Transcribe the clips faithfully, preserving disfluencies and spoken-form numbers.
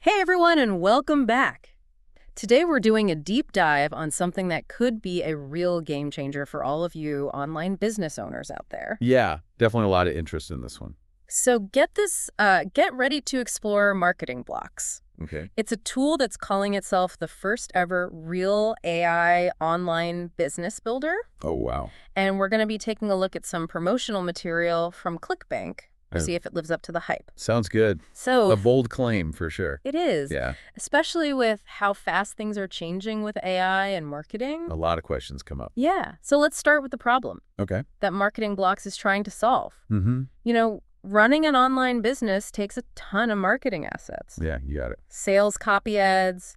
Hey everyone, and welcome back. Today we're doing a deep dive on something that could be a real game changer for all of you online business owners out there. Yeah, definitely a lot of interest in this one. So get this, uh, get ready to explore Marketing Blocks. Okay. It's a tool that's calling itself the first ever real A I online business builder. Oh, wow. And we're going to be taking a look at some promotional material from ClickBank to Oh. see if it lives up to the hype. Sounds good. So A bold claim for sure. it is. Yeah, Especially with how fast things are changing with A I and marketing. a lot of questions come up. Yeah. So let's start with the problem Okay. that Marketing Blocks is trying to solve. Mm-hmm. You know, running an online business takes a ton of marketing assets. Yeah, you got it. Sales copy ads,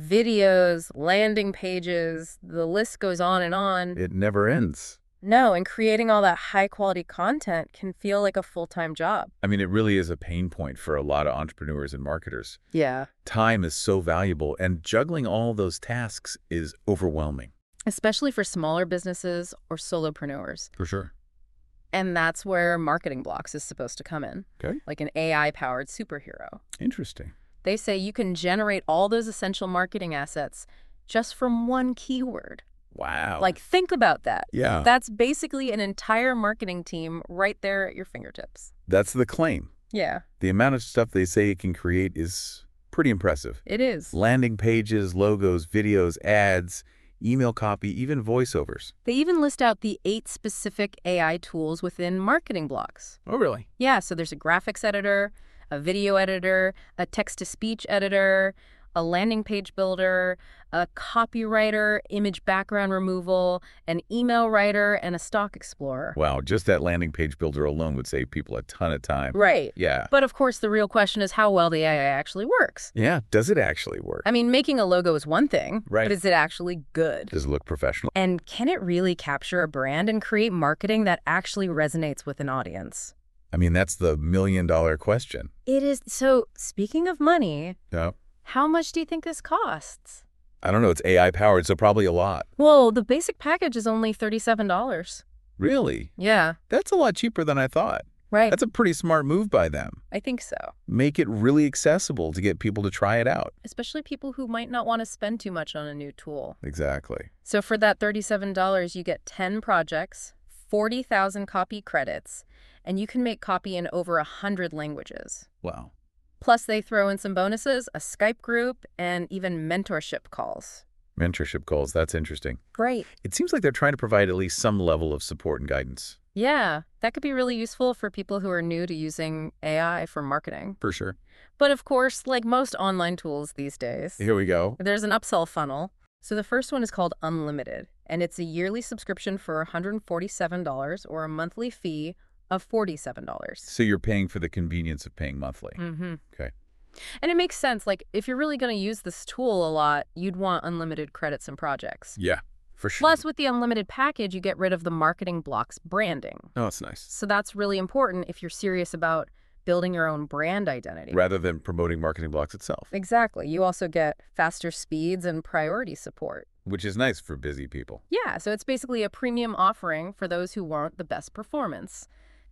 videos, landing pages, the list goes on and on. It never ends. No, and creating all that high-quality content can feel like a full-time job. I mean, it really is a pain point for a lot of entrepreneurs and marketers. Yeah. Time is so valuable, and juggling all those tasks is overwhelming. Especially for smaller businesses or solopreneurs. For sure. And that's where Marketing Blocks is supposed to come in. Okay. Like an A I-powered superhero. Interesting. They say you can generate all those essential marketing assets just from one keyword. Wow. Like, think about that. yeah, That's basically an entire marketing team right there at your fingertips. that's the claim. Yeah, The amount of stuff they say it can create is pretty impressive. it is. Landing pages, logos, videos, ads, email copy, even voiceovers. They even list out the eight specific A I tools within Marketing Blocks. Oh, really? Yeah, so there's a graphics editor, a video editor, a text-to-speech editor, a landing page builder, a copywriter, image background removal, an email writer, and a stock explorer. Wow, just that landing page builder alone would save people a ton of time. Right. Yeah. But of course, the real question is how well the A I actually works. Yeah, does it actually work? I mean, making a logo is one thing, Right. but is it actually good? Does it look professional? And can it really capture a brand and create marketing that actually resonates with an audience? I mean, that's the million dollar question. It is. So, speaking of money, Yeah. how much do you think this costs? I don't know, it's A I powered, so probably a lot. Well, the basic package is only thirty-seven dollars. Really? Yeah, That's a lot cheaper than I thought. right. That's a pretty smart move by them. I think so. Make it really accessible to get people to try it out. Especially people who might not want to spend too much on a new tool. Exactly. So for that thirty-seven dollars, you get ten projects, forty thousand copy credits, and you can make copy in over one hundred languages. Wow. Plus, they throw in some bonuses, a Skype group, and even mentorship calls. Mentorship calls, that's interesting. Great. It seems like they're trying to provide at least some level of support and guidance. Yeah, that could be really useful for people who are new to using A I for marketing. For sure. But of course, like most online tools these days, Here we go. there's an upsell funnel. So the first one is called Unlimited, and it's a yearly subscription for one hundred forty-seven dollars or a monthly fee of forty-seven dollars. So you're paying for the convenience of paying monthly. Mm-hmm. Okay. And it makes sense. Like, if you're really going to use this tool a lot, you'd want unlimited credits and projects. Yeah, for sure. Plus, with the unlimited package, you get rid of the Marketing Blocks branding. Oh, that's nice. So that's really important if you're serious about building your own brand identity. Rather than promoting Marketing Blocks itself, Exactly. You also get faster speeds and priority support. which is nice for busy people. Yeah, so it's basically a premium offering for those who want the best performance.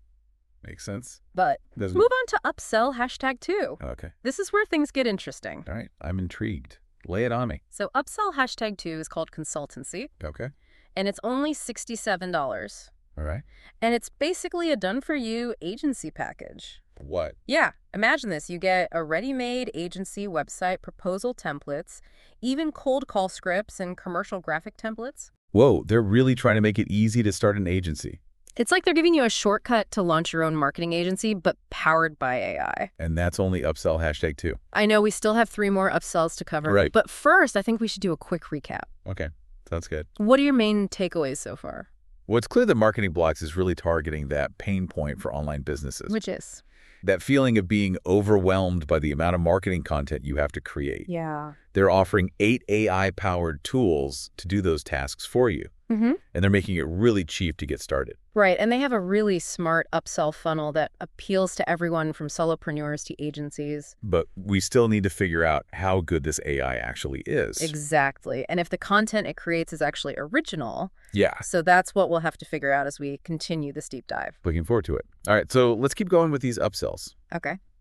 Makes sense. But Doesn't move on to upsell hashtag two. Okay. This is where things get interesting. All right. I'm intrigued. Lay it on me. So upsell hashtag two is called consultancy, Okay. and it's only sixty-seven dollars. All right. And it's basically a done-for-you agency package. What? Yeah, imagine this. You get a ready-made agency website, proposal templates, even cold call scripts and commercial graphic templates. Whoa, they're really trying to make it easy to start an agency. It's like they're giving you a shortcut to launch your own marketing agency, but powered by A I. And that's only upsell hashtag two. I know we still have three more upsells to cover. Right. But first, I think we should do a quick recap. Okay. Sounds good. What are your main takeaways so far? Well, it's clear that Marketing Blocks is really targeting that pain point for online businesses. Which is? That feeling of being overwhelmed by the amount of marketing content you have to create. Yeah. They're offering eight A I-powered tools to do those tasks for you. Mm-hmm. And they're making it really cheap to get started. Right, and they have a really smart upsell funnel that appeals to everyone from solopreneurs to agencies. But we still need to figure out how good this A I actually is. Exactly, and if the content it creates is actually original. Yeah. So that's what we'll have to figure out as we continue this deep dive. Looking forward to it. All right, so let's keep going with these upsells. Okay.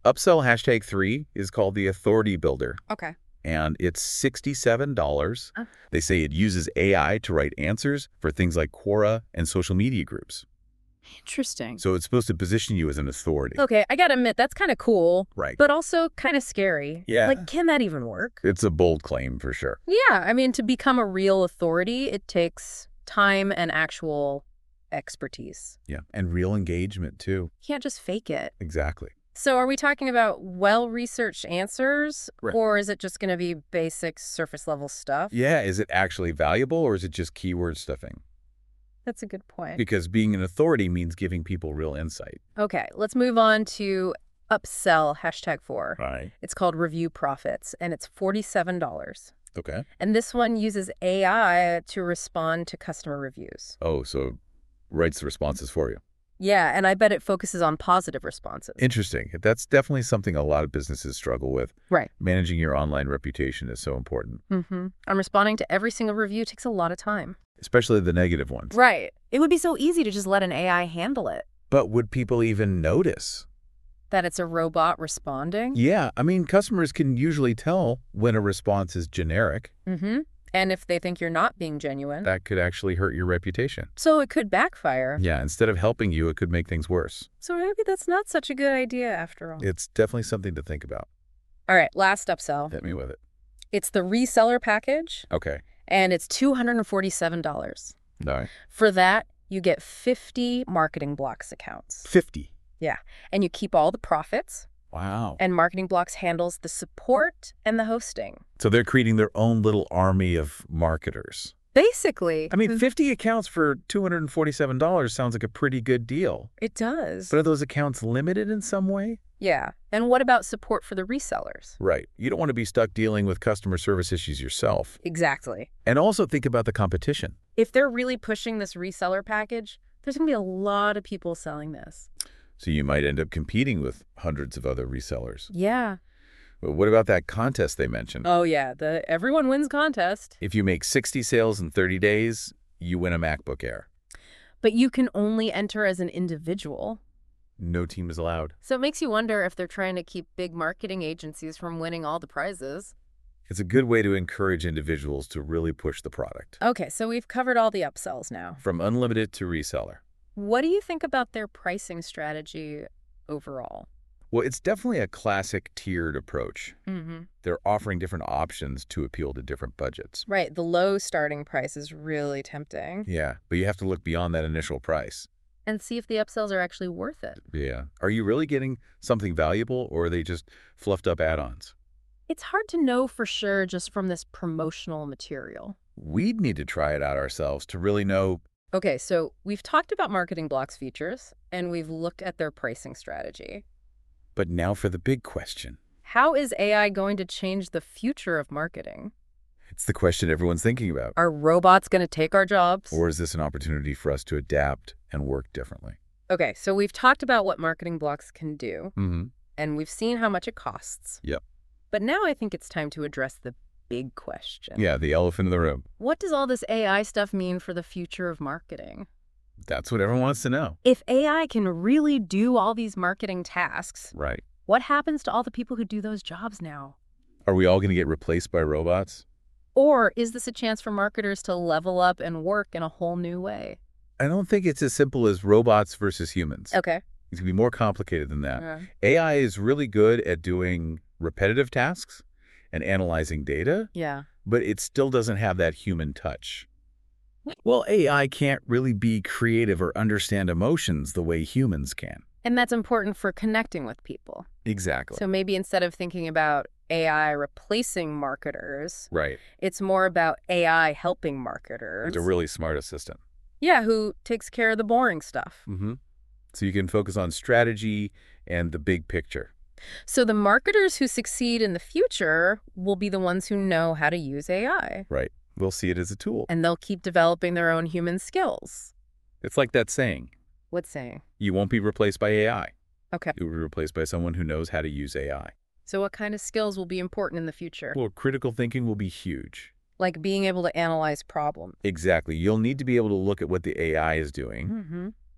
Upsell hashtag three is called the Authority Builder, Okay. and it's sixty-seven dollars. Uh. They say it uses A I to write answers for things like Quora and social media groups. Interesting. So it's supposed to position you as an authority. Okay, I gotta admit, that's kind of cool, Right. but also kind of scary. Yeah. Like, can that even work? It's a bold claim for sure. Yeah, I mean, to become a real authority, it takes time and actual expertise. Yeah. And real engagement, too. You can't just fake it. Exactly. So are we talking about well-researched answers, Right. or is it just going to be basic surface-level stuff? Yeah. Is it actually valuable, or is it just keyword stuffing? That's a good point. Because being an authority means giving people real insight. Okay, let's move on to upsell, hashtag four. Right. It's called Review Profits, and it's forty-seven dollars. Okay. And this one uses A I to respond to customer reviews. Oh, so writes the responses for you. Yeah, and I bet it focuses on positive responses. Interesting. That's definitely something a lot of businesses struggle with. Right. Managing your online reputation is so important, Mm-hmm. And responding to every single review takes a lot of time. especially the negative ones. Right. It would be so easy to just let an A I handle it. But would people even notice? That it's a robot responding? Yeah, I mean, customers can usually tell when a response is generic. Mm-hmm. And if they think you're not being genuine. That could actually hurt your reputation. So it could backfire. Yeah, instead of helping you, it could make things worse. So maybe that's not such a good idea after all. It's definitely something to think about. All right, last upsell. Hit me with it. It's the reseller package, Okay. and it's two hundred forty-seven dollars. All right. For that, you get fifty Marketing Blocks accounts. fifty. And you keep all the profits, Wow. and Marketing Blocks handles the support and the hosting. So they're creating their own little army of marketers. Basically. I mean, fifty accounts for two hundred forty-seven dollars sounds like a pretty good deal. It does. But are those accounts limited in some way? Yeah. And what about support for the resellers? Right. You don't want to be stuck dealing with customer service issues yourself. Exactly. And also think about the competition. If they're really pushing this reseller package, there's going to be a lot of people selling this. So you might end up competing with hundreds of other resellers. Yeah. But what about that contest they mentioned? Oh, yeah. The everyone wins contest. If you make sixty sales in thirty days, you win a MacBook Air. But you can only enter as an individual. No team is allowed. So it makes you wonder if they're trying to keep big marketing agencies from winning all the prizes. It's a good way to encourage individuals to really push the product. Okay, so we've covered all the upsells now. From unlimited to reseller. What do you think about their pricing strategy overall? Well, it's definitely a classic tiered approach. Mm-hmm. They're offering different options to appeal to different budgets. Right, the low starting price is really tempting. Yeah, but you have to look beyond that initial price. And see if the upsells are actually worth it. Yeah. Are you really getting something valuable, or are they just fluffed up add-ons? It's hard to know for sure just from this promotional material. We'd need to try it out ourselves to really know. Okay, so we've talked about Marketing Blocks features, and we've looked at their pricing strategy. But now for the big question. How is A I going to change the future of marketing? It's the question everyone's thinking about. Are robots going to take our jobs? Or is this an opportunity for us to adapt and work differently? Okay, so we've talked about what Marketing Blocks can do, Mm-hmm. and we've seen how much it costs. Yep. But now I think it's time to address the big question. Yeah, the elephant in the room. What does all this A I stuff mean for the future of marketing? That's what everyone wants to know. If A I can really do all these marketing tasks, Right. what happens to all the people who do those jobs now? Are we all going to get replaced by robots? Or is this a chance for marketers to level up and work in a whole new way? I don't think it's as simple as robots versus humans. Okay. It's going to be more complicated than that. Uh, A I is really good at doing repetitive tasks and analyzing data, yeah. but it still doesn't have that human touch. Well, A I can't really be creative or understand emotions the way humans can. And that's important for connecting with people. Exactly. So maybe instead of thinking about A I replacing marketers, right. it's more about A I helping marketers. It's a really smart assistant. Yeah, who takes care of the boring stuff. Mm-hmm. So you can focus on strategy and the big picture. So the marketers who succeed in the future will be the ones who know how to use A I. Right. We'll see it as a tool. And they'll keep developing their own human skills. It's like that saying, What saying? you won't be replaced by A I. Okay. You'll be replaced by someone who knows how to use A I. So what kind of skills will be important in the future? Well, critical thinking will be huge. Like being able to analyze problems. Exactly. You'll need to be able to look at what the A I is doing Mm-hmm.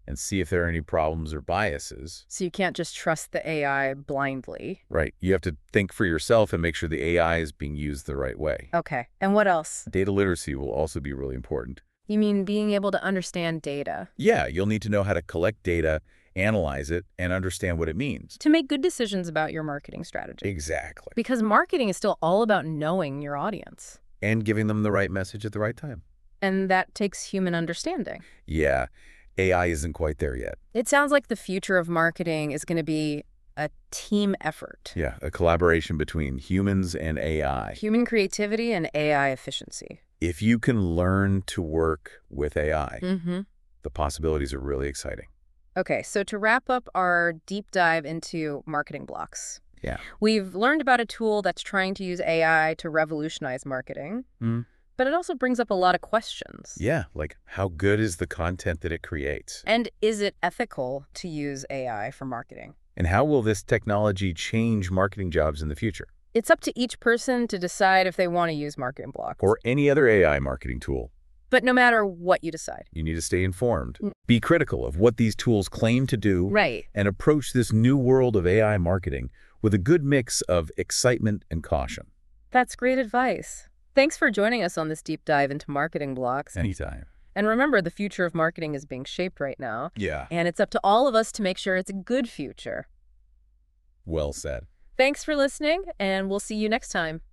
and see if there are any problems or biases. So you can't just trust the A I blindly. Right. You have to think for yourself and make sure the A I is being used the right way. Okay. And what else? Data literacy will also be really important. You mean being able to understand data? Yeah, you'll need to know how to collect data, analyze it, and understand what it means. To make good decisions about your marketing strategy. Exactly. Because marketing is still all about knowing your audience. And giving them the right message at the right time. And that takes human understanding. Yeah, A I isn't quite there yet. It sounds like the future of marketing is going to be a team effort. Yeah, a collaboration between humans and A I. Human creativity and A I efficiency. If you can learn to work with A I, Mm-hmm. the possibilities are really exciting. Okay, so to wrap up our deep dive into marketing blocks, Yeah. we've learned about a tool that's trying to use A I to revolutionize marketing, Mm. but it also brings up a lot of questions. Yeah, like how good is the content that it creates? And is it ethical to use A I for marketing? And how will this technology change marketing jobs in the future? It's up to each person to decide if they want to use marketing blocks. Or any other A I marketing tool. But no matter what you decide. You need to stay informed. Mm. Be critical of what these tools claim to do. Right. And approach this new world of A I marketing with a good mix of excitement and caution. That's great advice. Thanks for joining us on this deep dive into marketing blocks. Anytime. And remember, the future of marketing is being shaped right now. Yeah. And it's up to all of us to make sure it's a good future. Well said. Thanks for listening, and we'll see you next time.